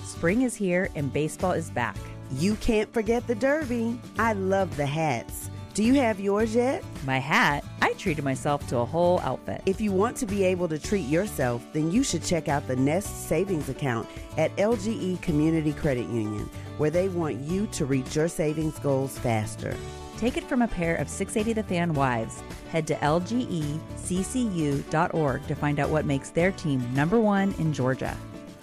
Spring is here and baseball is back. You can't forget the Derby. I love the hats. Do you have yours yet? My hat? I treated myself to a whole outfit. If you want to be able to treat yourself, then you should check out the Nest Savings Account at LGE Community Credit Union, where they want you to reach your savings goals faster. Take it from a pair of 680 The Fan wives. Head to lgeccu.org to find out what makes their team #1 in Georgia.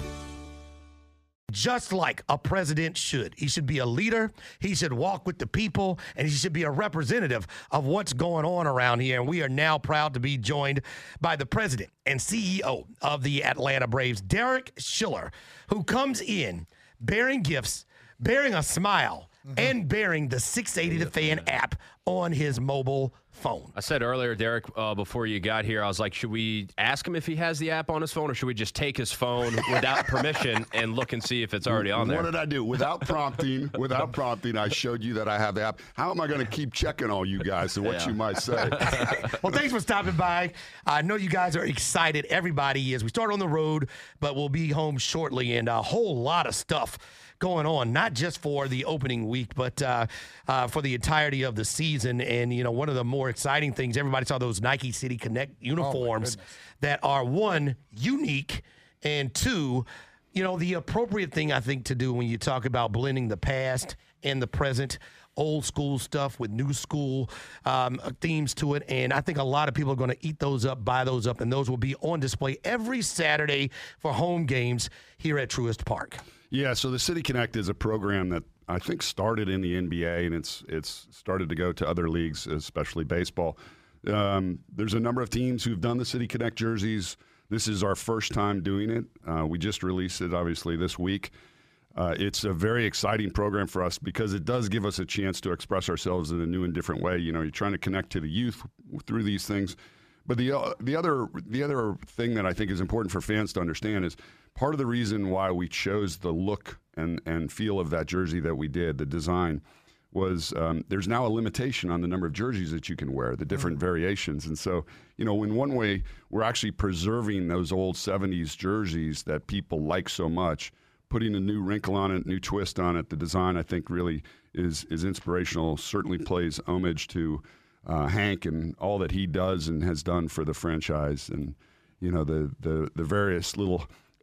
Just like a president should. He should be a leader, he should walk with the people, and he should be a representative of what's going on around here. And we are now proud to be joined by the president and CEO of the Atlanta Braves, Derek Schiller, who comes in bearing gifts, bearing a smile, and bearing the 680 The Fan app on his mobile phone. I said earlier, Derek, before you got here, I was like, should we ask him if he has the app on his phone, or should we just take his phone without permission and look and see if it's already on there? What did I do? Without prompting, I showed you that I have the app. How am I going to keep checking all you guys and what you might say? Well, thanks for stopping by. I know you guys are excited. Everybody is. We start on the road, but we'll be home shortly, and a whole lot of stuff going on, not just for the opening week, but for the entirety of the season. And, you know, one of the more exciting things, everybody saw those Nike City Connect uniforms that are, one, unique, and two, you know, the appropriate thing, I think, to do when you talk about blending the past and the present, old school stuff with new school themes to it. And I think a lot of people are going to eat those up, buy those up, and those will be on display every Saturday for home games here at Truist Park. Yeah, so the City Connect is a program that I think started in the NBA, and it's started to go to other leagues, especially baseball. There's a number of teams who've done the City Connect jerseys. This is our first time doing it. We just released it, obviously, this week. It's a very exciting program for us because it does give us a chance to express ourselves in a new and different way. You know, you're trying to connect to the youth through these things. But the other thing that I think is important for fans to understand is part of the reason why we chose the look and feel of that jersey that we did, the design, was there's now a limitation on the number of jerseys that you can wear, the different variations. And so, you know, in one way, we're actually preserving those old 70s jerseys that people like so much, putting a new wrinkle on it, new twist on it. The design, I think, really is inspirational, certainly pays homage to Hank and all that he does and has done for the franchise, and you know the various little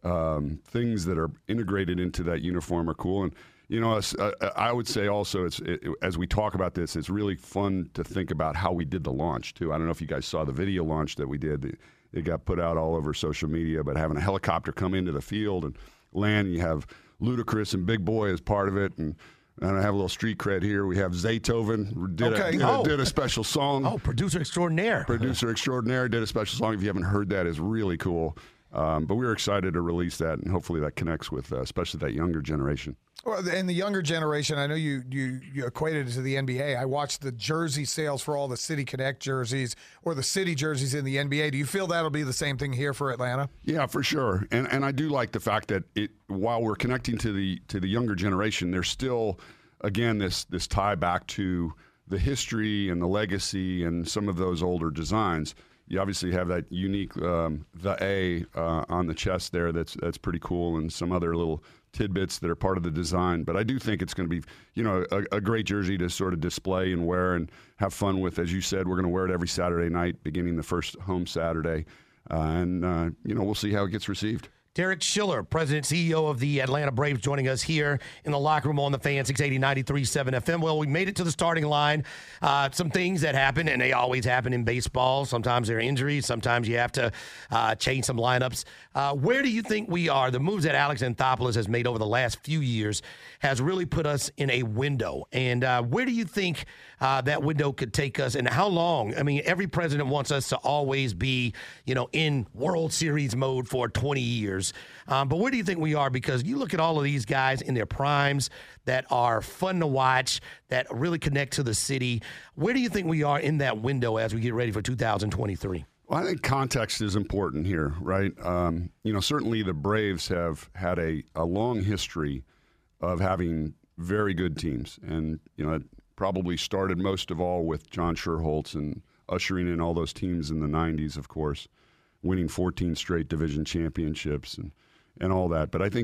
things that are integrated into that uniform are cool. And you know, I would say also, as we talk about this, it's really fun to think about how we did the launch too. I don't know if you guys saw the video launch that we did. It got put out all over social media, but having a helicopter come into the field and land, you have Ludacris and Big Boy as part of it, and I have a little street cred here. We have Zaytoven did a special song. Oh, producer extraordinaire. Producer extraordinaire did a special song. If you haven't heard that, it's really cool. But we were excited to release that, and hopefully that connects with especially that younger generation. Well, and the younger generation, I know you equated it to the NBA. I watched the jersey sales for all the City Connect jerseys or the City jerseys in the NBA. Do you feel that'll be the same thing here for Atlanta? Yeah, for sure. And I do like the fact that while we're connecting to the younger generation, there's still, again, this tie back to the history and the legacy and some of those older designs. You obviously have that unique the A on the chest there. That's pretty cool, and some other little tidbits that are part of the design. But I do think it's going to be, you know, a great jersey to sort of display and wear and have fun with. As you said, we're going to wear it every Saturday night, beginning the first home Saturday, and you know, we'll see how it gets received. Derek Schiller, President CEO of the Atlanta Braves, joining us here in the locker room on the Fan, 680 93.7 FM. Well, we made it to the starting line. Some things that happen, and they always happen in baseball. Sometimes there are injuries. Sometimes you have to change some lineups. Where do you think we are? The moves that Alex Anthopoulos has made over the last few years has really put us in a window. And where do you think that window could take us, and how long? I mean, every president wants us to always be, you know, in World Series mode for 20 years. But where do you think we are? Because you look at all of these guys in their primes that are fun to watch, that really connect to the city. Where do you think we are in that window as we get ready for 2023? Well, I think context is important here, right? You know, certainly the Braves have had a long history of having very good teams. And, you know, it probably started most of all with John Schuerholz and ushering in all those teams in the 90s, of course, winning 14 straight division championships and all that. But I think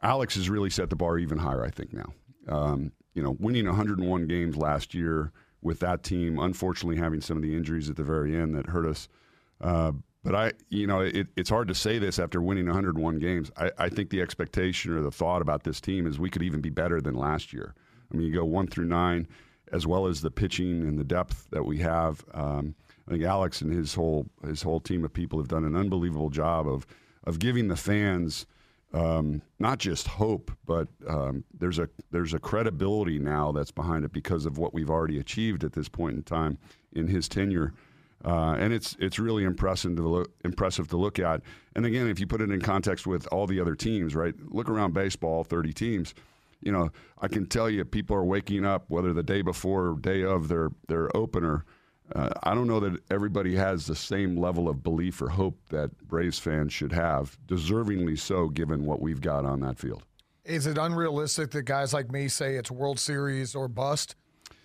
Alex has really set the bar even higher, I think, now. Winning 101 games last year with that team, unfortunately having some of the injuries at the very end that hurt us. But it's hard to say this after winning 101 games. I think the expectation or the thought about this team is we could even be better than last year. I mean, you go 1 through 9, as well as the pitching and the depth that we have. I think Alex and his whole team of people have done an unbelievable job of giving the fans not just hope, but there's a credibility now that's behind it because of what we've already achieved at this point in time in his tenure. And it's really impressive to look at. And again, if you put it in context with all the other teams, right? Look around baseball, 30 teams. I can tell you people are waking up, whether the day before or day of their opener. I don't know that everybody has the same level of belief or hope that Braves fans should have, deservingly so, given what we've got on that field. Is it unrealistic that guys like me say it's World Series or bust?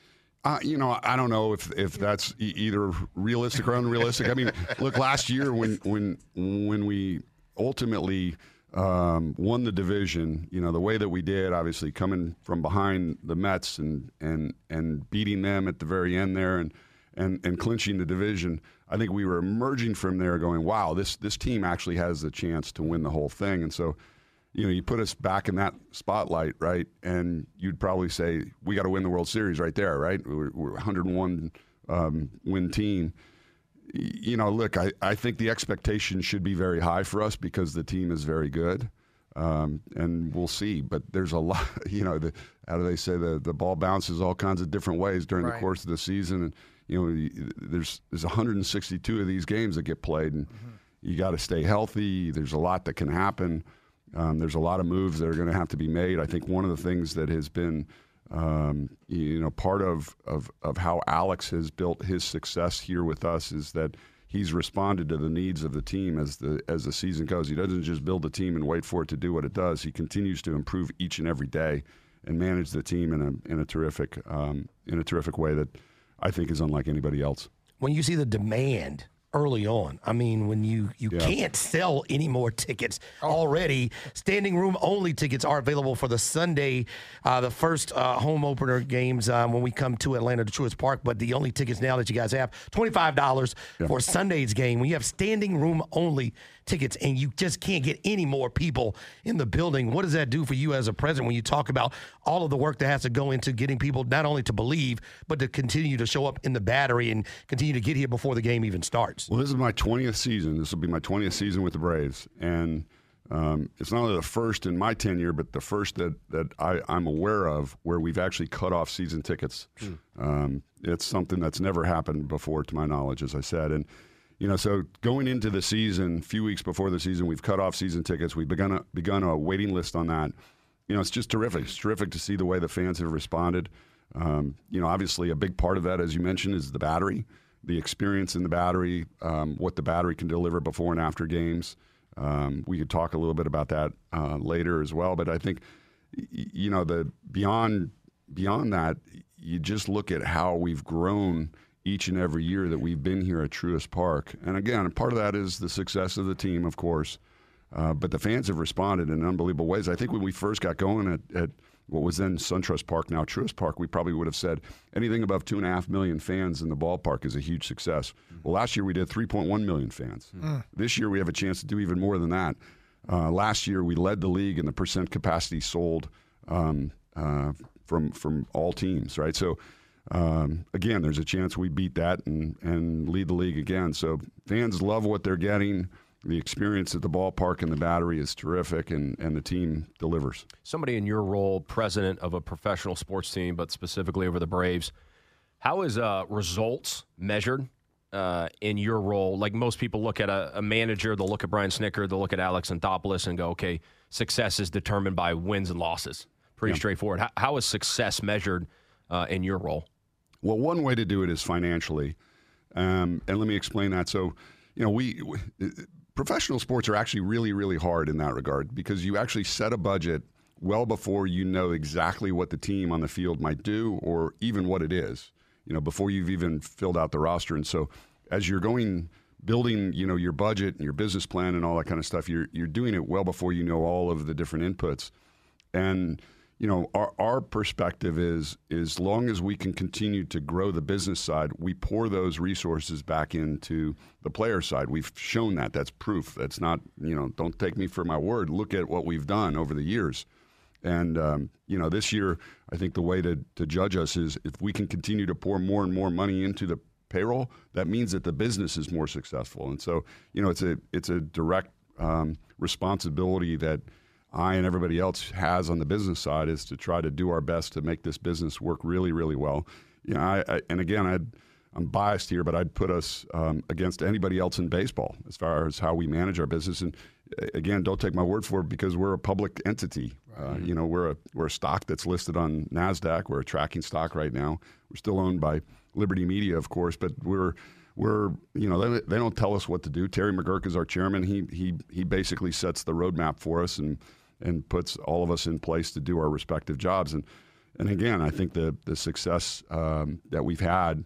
I don't know if that's either realistic or unrealistic. I mean, look, last year when we ultimately won the division, the way that we did, obviously coming from behind the Mets and beating them at the very end there and clinching the division, I think we were emerging from there going, wow, this team actually has the chance to win the whole thing. And so, you put us back in that spotlight, right? And you'd probably say, we got to win the World Series right there, right? We're a 101 win team. Look, I think the expectation should be very high for us because the team is very good. And we'll see. But there's a lot, how do they say, the ball bounces all kinds of different ways during the course of the season. And, there's 162 of these games that get played, and you got to stay healthy. There's a lot that can happen. There's a lot of moves that are going to have to be made. I think one of the things that has been, part of how Alex has built his success here with us is that he's responded to the needs of the team as the season goes. He doesn't just build a team and wait for it to do what it does. He continues to improve each and every day and manage the team in a terrific way that I think is unlike anybody else. When you see the demand early on, I mean, when you can't sell any more tickets already, standing room only tickets are available for the Sunday, the first home opener games when we come to Atlanta to Truist Park. But the only tickets now that you guys have, $25 for Sunday's game. When you have standing room only tickets and you just can't get any more people in the building, what does that do for you as a president when you talk about all of the work that has to go into getting people not only to believe, but to continue to show up in the Battery and continue to get here before the game even starts? Well, this is my 20th season. This will be my 20th season with the Braves. And it's not only the first in my tenure, but the first that I'm aware of where we've actually cut off season tickets. It's something that's never happened before, to my knowledge, as I said. And so going into the season, a few weeks before the season, we've cut off season tickets. We've begun a waiting list on that. It's just terrific. It's terrific to see the way the fans have responded. Obviously a big part of that, as you mentioned, is the Battery, the experience in the Battery, what the Battery can deliver before and after games. We could talk a little bit about that later as well. But I think, the beyond that, you just look at how we've grown each and every year that we've been here at Truist Park. And again, part of that is the success of the team, of course. But the fans have responded in unbelievable ways. I think when we first got going at what was then SunTrust Park, now Truist Park, we probably would have said anything above 2.5 million fans in the ballpark is a huge success. Well, last year we did 3.1 million fans. This year we have a chance to do even more than that. Last year we led the league in the percent capacity sold from all teams, right? So, again, there's a chance we beat that and lead the league again. So fans love what they're getting. The experience at the ballpark and the Battery is terrific, and the team delivers. Somebody in your role, president of a professional sports team, but specifically over the Braves, how is results measured in your role? Like most people look at a manager, they'll look at Brian Snitker, they'll look at Alex Anthopoulos and go, okay, success is determined by wins and losses. Pretty straightforward. How is success measured in your role? Well, one way to do it is financially. And let me explain that. So, professional sports are actually really, really hard in that regard because you actually set a budget well before you know exactly what the team on the field might do or even what it is, before you've even filled out the roster. And so as you're building, your budget and your business plan and all that kind of stuff, you're doing it well before you know all of the different inputs. And our perspective is, as long as we can continue to grow the business side, we pour those resources back into the player side. We've shown that. That's proof. That's not, don't take me for my word. Look at what we've done over the years. And, this year, I think the way to judge us is if we can continue to pour more and more money into the payroll, that means that the business is more successful. And so, it's a direct responsibility that I and everybody else has on the business side, is to try to do our best to make this business work really, really well. I'm biased here, but I'd put us against anybody else in baseball as far as how we manage our business. And again, don't take my word for it, because we're a public entity. Right. We're a stock that's listed on NASDAQ. We're a tracking stock right now. We're still owned by Liberty Media, of course, but we're they don't tell us what to do. Terry McGurk is our chairman. He basically sets the roadmap for us and puts all of us in place to do our respective jobs. And again, I think the success that we've had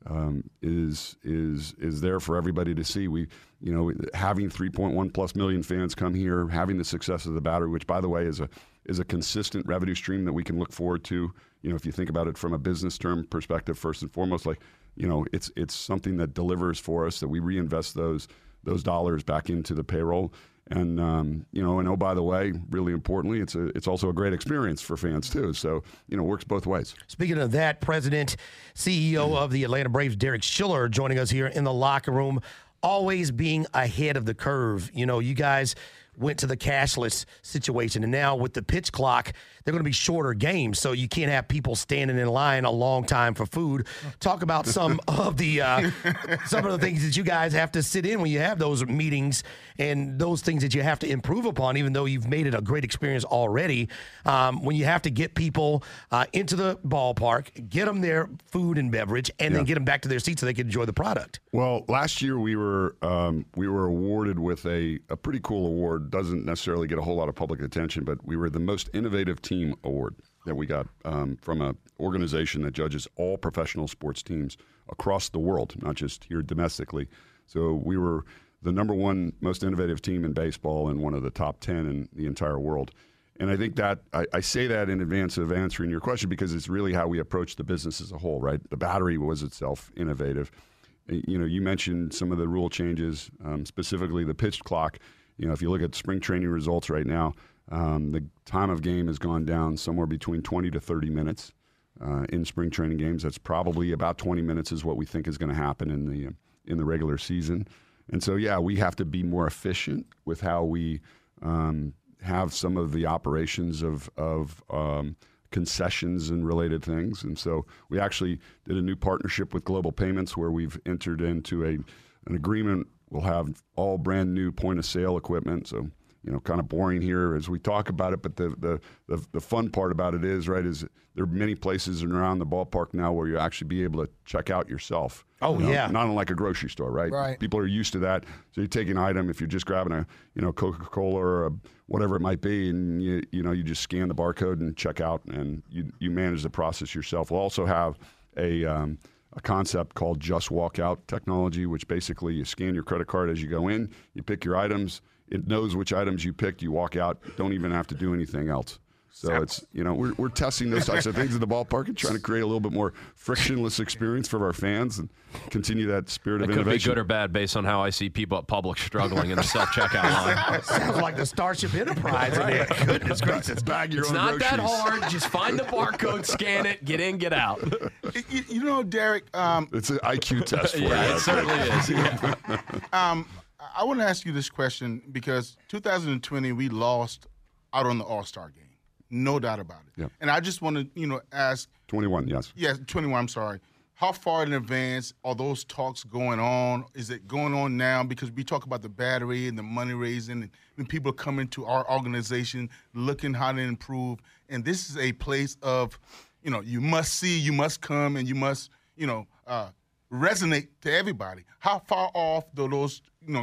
is there for everybody to see. Having 3.1 plus million fans come here, having the success of the Battery, which by the way is a consistent revenue stream that we can look forward to. If you think about it from a business term perspective, first and foremost, it's something that delivers for us, that we reinvest those dollars back into the payroll. And and oh, by the way, really importantly, it's also a great experience for fans too. So it works both ways. Speaking of that, President, CEO of the Atlanta Braves, Derek Schiller, joining us here in the locker room, always being ahead of the curve. You guys went to the cashless situation, and now with the pitch clock, they're going to be shorter games, so you can't have people standing in line a long time for food. Talk about some of the things that you guys have to sit in when you have those meetings, and those things that you have to improve upon, even though you've made it a great experience already. When you have to get people into the ballpark, get them their food and beverage, and then get them back to their seats so they can enjoy the product. Well, last year we were awarded with a pretty cool award. Doesn't necessarily get a whole lot of public attention, but we were the most innovative team award that we got from an organization that judges all professional sports teams across the world, not just here domestically. So we were the number one most innovative team in baseball and one of the top 10 in the entire world. And I think that I say that in advance of answering your question, because it's really how we approach the business as a whole, right? The Battery was itself innovative. You mentioned some of the rule changes, specifically the pitch clock. If you look at spring training results right now, the time of game has gone down somewhere between 20 to 30 minutes in spring training games. That's probably about 20 minutes is what we think is going to happen in the regular season. And so, we have to be more efficient with how we have some of the operations of concessions and related things. And so we actually did a new partnership with Global Payments, where we've entered into an agreement. We'll have all brand new point of sale equipment. So, kind of boring here as we talk about it, but the fun part about it is there are many places around the ballpark now where you actually be able to check out yourself. Oh, yeah. Not unlike a grocery store, right? Right. People are used to that. So you take an item, if you're just grabbing a Coca-Cola or whatever it might be, and you just scan the barcode and check out, and you manage the process yourself. We'll also have a concept called Just Walk Out technology, which basically you scan your credit card as you go in, you pick your items, it knows which items you picked, you walk out, don't even have to do anything else. So it's, we're testing those types of things in the ballpark and trying to create a little bit more frictionless experience for our fans and continue that spirit of innovation. It could be good or bad based on how I see people at Publix struggling in the self-checkout line. Sounds like the Starship Enterprise in there. Goodness gracious. Bag your It's own not groceries. that hard. Just find the barcode, scan it, get in, get out. Derek. It's an IQ test for you. Yeah, it certainly is. Yeah. I want to ask you this question because 2020 we lost out on the All-Star game. No doubt about it. Yep. And I just want to, ask. 21, yes. Yes, 21, I'm sorry. How far in advance are those talks going on? Is it going on now? Because we talk about the Battery and the money raising, and people come into our organization looking how to improve. And this is a place of, you must see, you must come, and you must, resonate to everybody. How far off do those,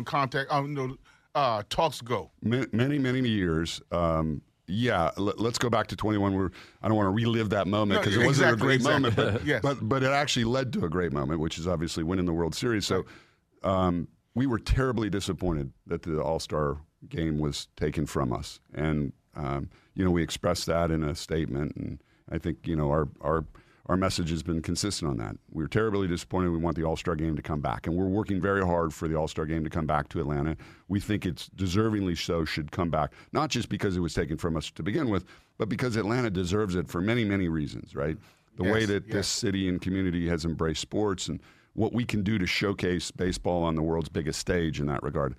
talks go? Many, many years. Let's go back to 21. I don't want to relive that moment because it wasn't a great moment, but, yes. but it actually led to a great moment, which is obviously winning the World Series. So we were terribly disappointed that the All-Star game was taken from us. And We expressed that in a statement, and I think our message has been consistent on that. We're terribly disappointed. We want the All-Star Game to come back, and we're working very hard for the All-Star Game to come back to Atlanta. We think it's deservingly so should come back, not just because it was taken from us to begin with, but because Atlanta deserves it for many, many reasons, right? The way that this city and community has embraced sports and what we can do to showcase baseball on the world's biggest stage in that regard.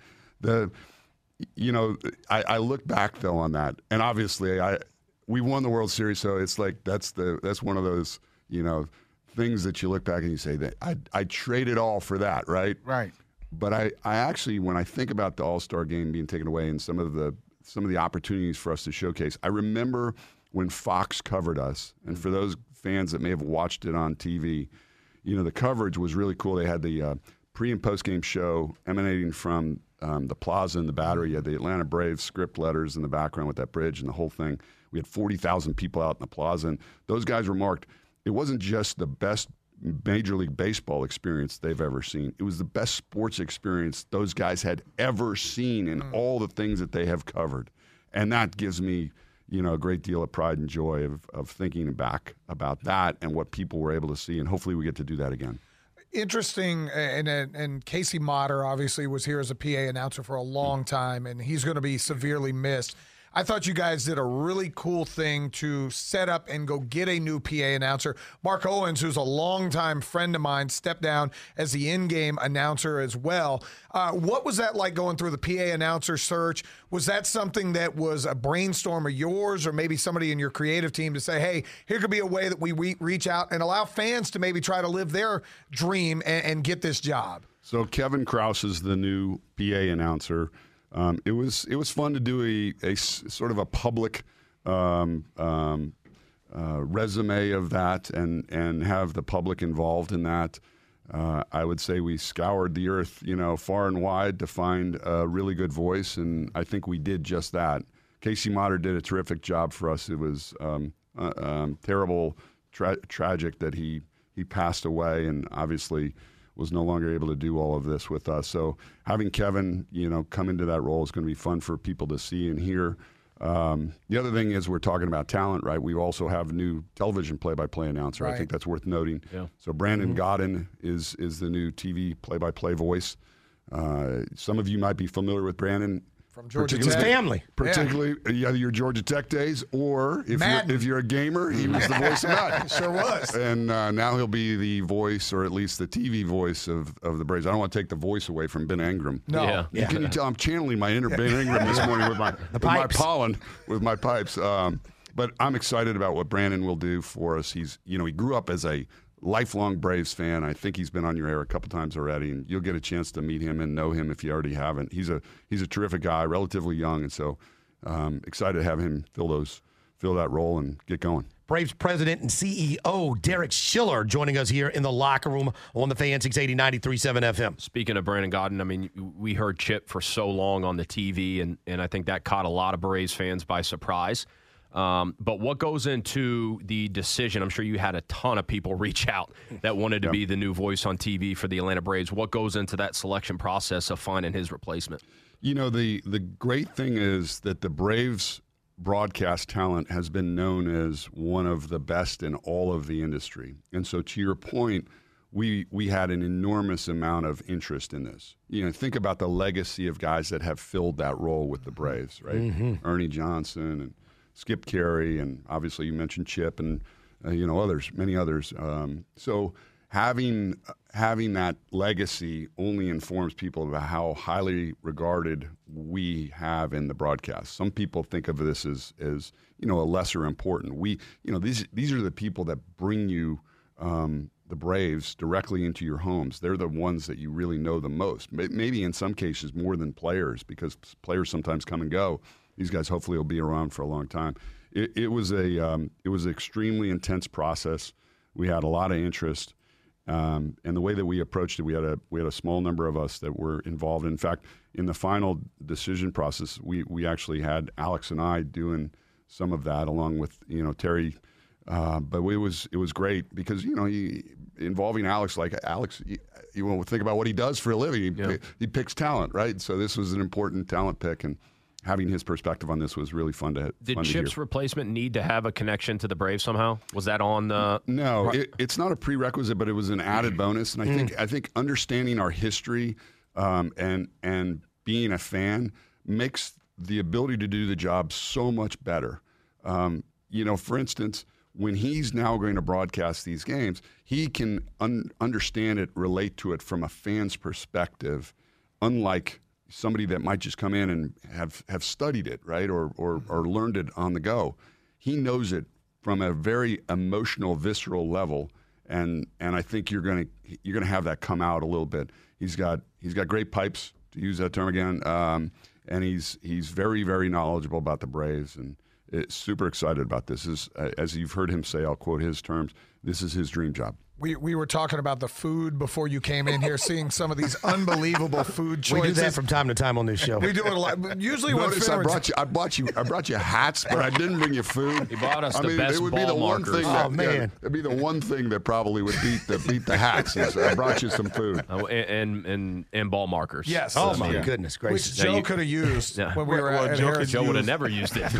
I look back, though, on that, and obviously we won the World Series, so it's like that's one of those things that you look back and you say that I traded all for that, right? Right. But I actually, when I think about the All-Star Game being taken away and some of the opportunities for us to showcase, I remember when Fox covered us, and for those fans that may have watched it on TV, the coverage was really cool. They had the pre- and post-game show emanating from the plaza and the Battery. You had the Atlanta Braves script letters in the background with that bridge and the whole thing. We had 40,000 people out in the plaza, and those guys remarked it wasn't just the best Major League Baseball experience they've ever seen. It was the best sports experience those guys had ever seen in all the things that they have covered. And that gives me, a great deal of pride and joy of thinking back about that and what people were able to see, and hopefully we get to do that again. Interesting, and Casey Motter obviously was here as a PA announcer for a long time, and he's going to be severely missed. I thought you guys did a really cool thing to set up and go get a new PA announcer. Mark Owens, who's a longtime friend of mine, stepped down as the in-game announcer as well. What was that like going through the PA announcer search? Was that something that was a brainstorm of yours or maybe somebody in your creative team to say, hey, here could be a way that we reach out and allow fans to maybe try to live their dream and get this job? So Kevin Krause is the new PA announcer. It was fun to do a sort of a public resume of that and have the public involved in that. I would say we scoured the earth, far and wide to find a really good voice, and I think we did just that. Casey Motter did a terrific job for us. It was terrible, tragic that he passed away, and obviously was no longer able to do all of this with us. So having Kevin, come into that role is going to be fun for people to see and hear. The other thing is we're talking about talent, right? We also have a new television play-by-play announcer. Right. I think that's worth noting. Yeah. So Brandon Godden is the new TV play-by-play voice. Some of you might be familiar with Brandon. From Georgia Tech. His family. Particularly your Georgia Tech days, or if you're a gamer, he was the voice of Madden. Sure was. And now he'll be the voice, or at least the TV voice of the Braves. I don't want to take the voice away from Ben Ingram. No. Yeah. Can you tell I'm channeling my inner Ben Ingram this morning with my pollen, with my pipes. But I'm excited about what Brandon will do for us. He grew up as a lifelong Braves fan. I think he's been on your air a couple times already, and you'll get a chance to meet him and know him if you already haven't. He's a terrific guy, relatively young, and so excited to have him fill that role and get going. Braves President and CEO Derek Schiller joining us here in the locker room on the Fan 680 93.7 FM. Speaking of Brandon Godden, I mean, we heard Chip for so long on the TV, and I think that caught a lot of Braves fans by surprise. But what goes into the decision? I'm sure you had a ton of people reach out that wanted to be the new voice on TV for the Atlanta Braves. What goes into that selection process of finding his replacement? The great thing is that the Braves broadcast talent has been known as one of the best in all of the industry. And so to your point, we had an enormous amount of interest in this. Think about the legacy of guys that have filled that role with the Braves, right? Mm-hmm. Ernie Johnson and Skip Carey, and obviously you mentioned Chip and many others. So having that legacy only informs people about how highly regarded we have in the broadcast. Some people think of this as a lesser important. These are the people that bring you the Braves directly into your homes. They're the ones that you really know the most. Maybe in some cases more than players, because players sometimes come and go. These guys hopefully will be around for a long time. It was an extremely intense process. We had a lot of interest, and the way that we approached it, we had a small number of us that were involved. In fact, in the final decision process, we actually had Alex and I doing some of that along with Terry. But it was great because involving Alex, you think about what he does for a living. He picks talent, right? So this was an important talent pick, and having his perspective on this was really fun to Did fun to Chip's hear. replacement need to have a connection to the Braves somehow? Was that on the? No, it's not a prerequisite, but it was an added bonus. And I think understanding our history and being a fan makes the ability to do the job so much better. For instance, when he's now going to broadcast these games, he can understand it, relate to it from a fan's perspective, unlike somebody that might just come in and have studied it, right, or learned it on the go. He knows it from a very emotional, visceral level, and I think you're gonna have that come out a little bit. He's got great pipes, to use that term again, and he's very, very knowledgeable about the Braves, and super excited about this. As you've heard him say, I'll quote his terms, this is his dream job. We were talking about the food before you came in here, seeing some of these unbelievable food choices. We do that from time to time on this show. We do it a lot. Usually, Notice I brought you hats, but I didn't bring you food. He bought us the best it would ball be the markers. one thing. Oh, man. It'd be the one thing that probably would beat the hats. Is I brought you some food. And ball markers. Yes. Oh, my goodness Which gracious. Joe could have used when we were at Harris. Joe would have never used it.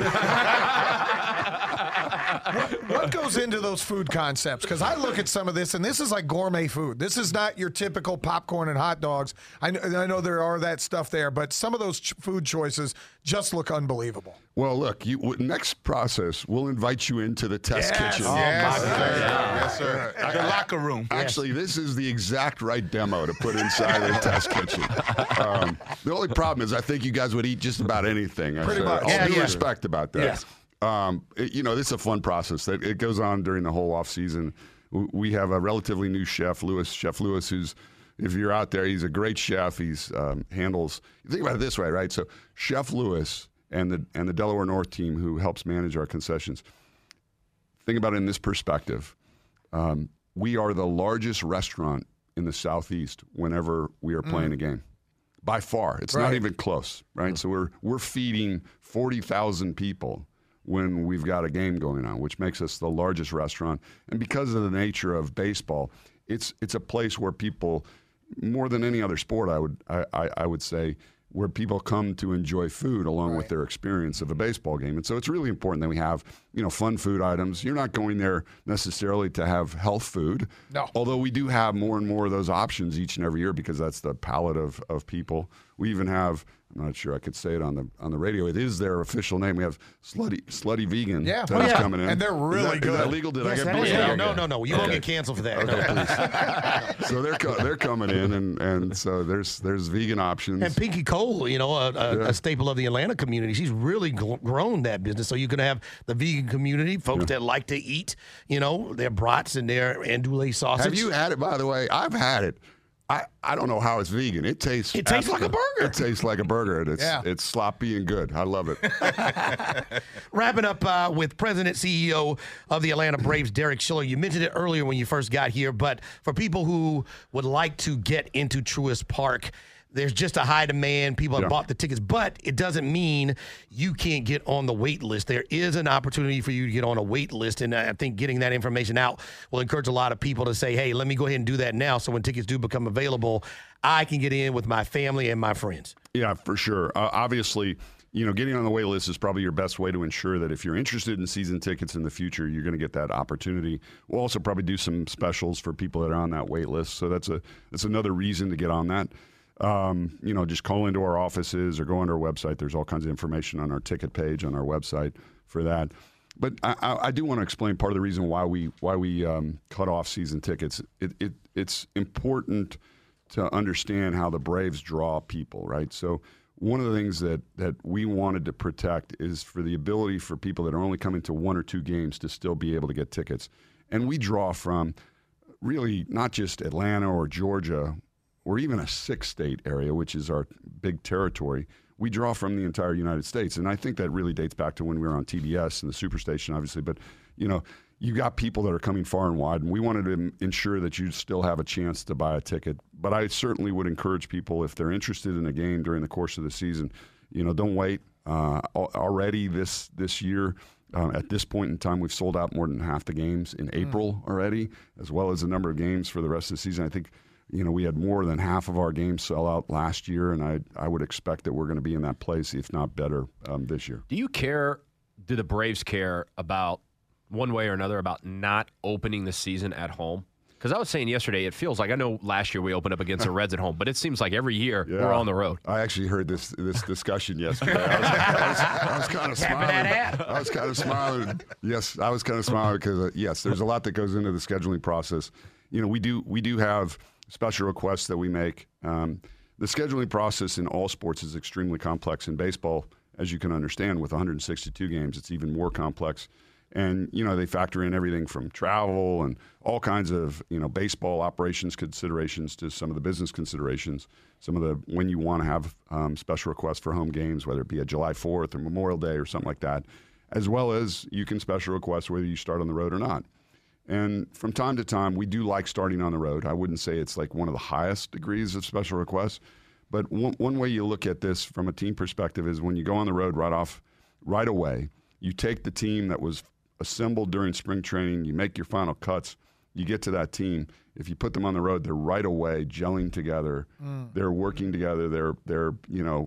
What goes into those food concepts? Because I look at some of this, and this is like gourmet food. This is not your typical popcorn and hot dogs. I know there are that stuff there, but some of those food choices just look unbelievable. Well, look, next process, we'll invite you into the test kitchen. Yes, sir. The locker room. Actually, this is the exact right demo to put inside the test kitchen. The only problem is I think you guys would eat just about anything. Pretty much. All due respect about that. Yes. This is a fun process. It goes on during the whole off season. We have a relatively new chef, Chef Lewis, who's, if you're out there, he's a great chef. He's handles. Think about it this way, right? So Chef Lewis and the Delaware North team, who helps manage our concessions. Think about it in this perspective. We are the largest restaurant in the Southeast whenever we are playing a game. By far, it's not even close, right? So we're feeding 40,000 people when we've got a game going on, which makes us the largest restaurant. And because of the nature of baseball, it's a place where people, more than any other sport, I would say, where people come to enjoy food along with their experience of a baseball game. And so it's really important that we have, fun food items. You're not going there necessarily to have health food. No. Although we do have more and more of those options each and every year because that's the palate of people. We even have, I'm not sure I could say it on the radio. It is their official name. We have Slutty Vegan. Yeah. That's coming in. And they're really good. Is that legal? Did I get that booted is. out? No. You won't get canceled for that. No. So they're coming in, and so there's vegan options. And Pinky Cole, a staple of the Atlanta community, she's really grown that business. So you're going to have the vegan community, folks that like to eat, their brats and their andouille sausage. Have you had it, by the way? I've had it. I don't know how it's vegan. It tastes like a burger. It tastes like a burger. And it's sloppy and good. I love it. Wrapping up with President CEO of the Atlanta Braves, Derek Schiller. You mentioned it earlier when you first got here, but for people who would like to get into Truist Park, there's just a high demand. People have bought the tickets, but it doesn't mean you can't get on the wait list. There is an opportunity for you to get on a wait list, and I think getting that information out will encourage a lot of people to say, hey, let me go ahead and do that now so when tickets do become available, I can get in with my family and my friends. Yeah, for sure. Obviously, getting on the wait list is probably your best way to ensure that if you're interested in season tickets in the future, you're going to get that opportunity. We'll also probably do some specials for people that are on that wait list, so that's another reason to get on that. Just call into our offices or go onto our website. There's all kinds of information on our ticket page on our website for that. But I do want to explain part of the reason why we cut off season tickets. It's important to understand how the Braves draw people, right? So one of the things that we wanted to protect is for the ability for people that are only coming to one or two games to still be able to get tickets. And we draw from really not just Atlanta or Georgia or even a 6-state area, which is our big territory. We draw from the entire United States. And I think that really dates back to when we were on TBS and the Superstation, obviously. But, you got people that are coming far and wide, and we wanted to ensure that you still have a chance to buy a ticket. But I certainly would encourage people, if they're interested in a game during the course of the season, don't wait. Already this year, at this point in time, we've sold out more than half the games in April already, as well as a number of games for the rest of the season. I think we had more than half of our games sell out last year, and I would expect that we're going to be in that place, if not better, this year. Do the Braves care about, one way or another, about not opening the season at home? Because I was saying yesterday, it feels like, I know last year we opened up against the Reds at home, but it seems like every year we're on the road. I actually heard this discussion yesterday. I was kind of smiling. I was kind of smiling. Yes, I was kind of smiling because, yes, there's a lot that goes into the scheduling process. We do have special requests that we make. The scheduling process in all sports is extremely complex. In baseball, as you can understand, with 162 games, it's even more complex. And, they factor in everything from travel and all kinds of, baseball operations considerations to some of the business considerations, some of the when you want to have special requests for home games, whether it be a July 4th or Memorial Day or something like that, as well as you can special request whether you start on the road or not. And from time to time, we do like starting on the road. I wouldn't say it's like one of the highest degrees of special requests, but one way you look at this from a team perspective is when you go on the road right away, you take the team that was assembled during spring training, you make your final cuts, you get to that team. If you put them on the road, they're right away gelling together. They're working together. They're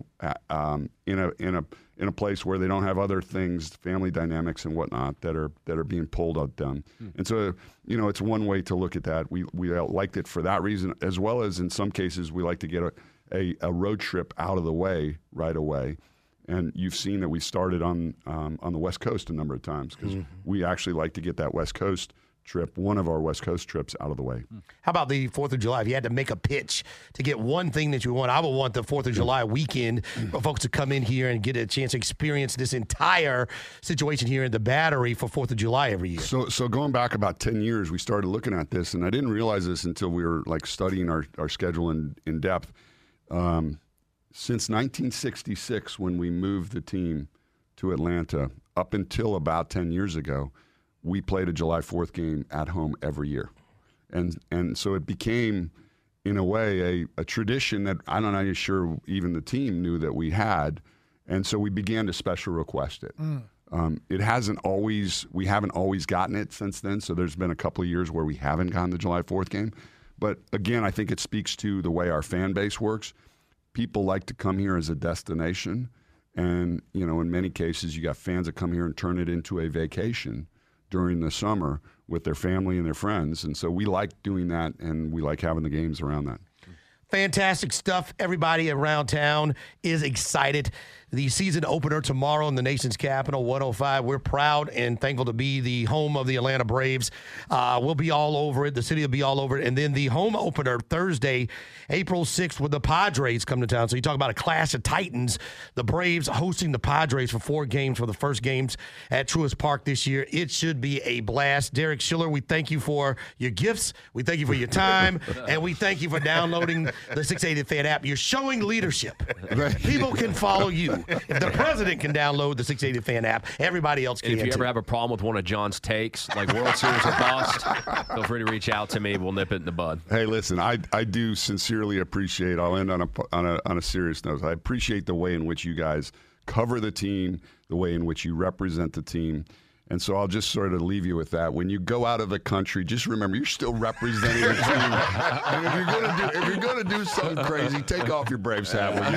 in a place where they don't have other things, family dynamics and whatnot that are being pulled at them. And so it's one way to look at that. We liked it for that reason, as well as in some cases we like to get a road trip out of the way right away. And you've seen that we started on the West Coast a number of times because we actually like to get that West Coast trip, one of our West Coast trips, out of the way. How about the 4th of July? If you had to make a pitch to get one thing that you want, I would want the 4th of July weekend for folks to come in here and get a chance to experience this entire situation here in the Battery for 4th of July every year. So going back about 10 years, we started looking at this, and I didn't realize this until we were studying our schedule in depth. Since 1966, when we moved the team to Atlanta, up until about 10 years ago, we played a July 4th game at home every year. And so it became, in a way, a tradition that I'm not sure even the team knew that we had. And so we began to special request it. We haven't always gotten it since then. So there's been a couple of years where we haven't gotten the July 4th game. But again, I think it speaks to the way our fan base works. People like to come here as a destination, and in many cases, you got fans that come here and turn it into a vacation during the summer with their family and their friends, and so we like doing that, and we like having the games around that. Fantastic stuff. Everybody around town is excited. The season opener tomorrow in the nation's capital, 105. We're proud and thankful to be the home of the Atlanta Braves. We'll be all over it. The city will be all over it. And then the home opener Thursday, April 6th, with the Padres come to town. So you talk about a clash of titans. The Braves hosting the Padres for 4 games for the first games at Truist Park this year. It should be a blast. Derek Schiller, we thank you for your gifts. We thank you for your time. And we thank you for downloading the 680 Fan app. You're showing leadership. People can follow you. If the president can download the 680 Fan app, everybody else can. And if you ever have a problem with one of John's takes, like World Series or bust, feel free to reach out to me. We'll nip it in the bud. Hey, listen, I do sincerely appreciate. I'll end on a serious note. I appreciate the way in which you guys cover the team, the way in which you represent the team. And so I'll just sort of leave you with that. When you go out of the country, just remember you're still representing the team. And if you're gonna do something crazy, take off your Braves hat, will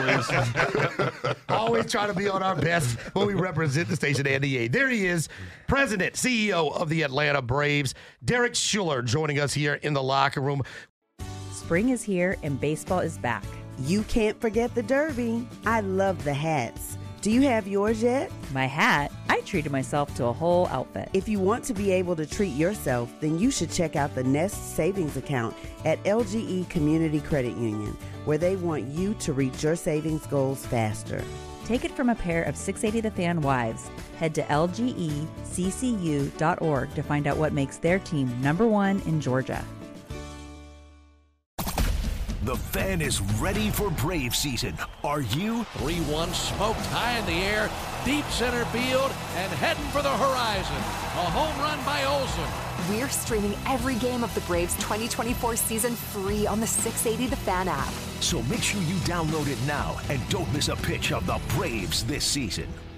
you, please? Always try to be on our best when we represent the station and the A. There he is, President, CEO of the Atlanta Braves, Derek Schiller, joining us here in the locker room. Spring is here and baseball is back. You can't forget the Derby. I love the hats. Do you have yours yet? My hat? I treated myself to a whole outfit. If you want to be able to treat yourself, then you should check out the Nest Savings Account at LGE Community Credit Union, where they want you to reach your savings goals faster. Take it from a pair of 680 The Fan wives. Head to lgeccu.org to find out what makes their team #1 in Georgia. The Fan is ready for Brave season. Are you? 3-1 smoked high in the air, deep center field, and heading for the horizon. A home run by Olsen. We're streaming every game of the Braves 2024 season free on the 680 The Fan app. So make sure you download it now and don't miss a pitch of the Braves this season.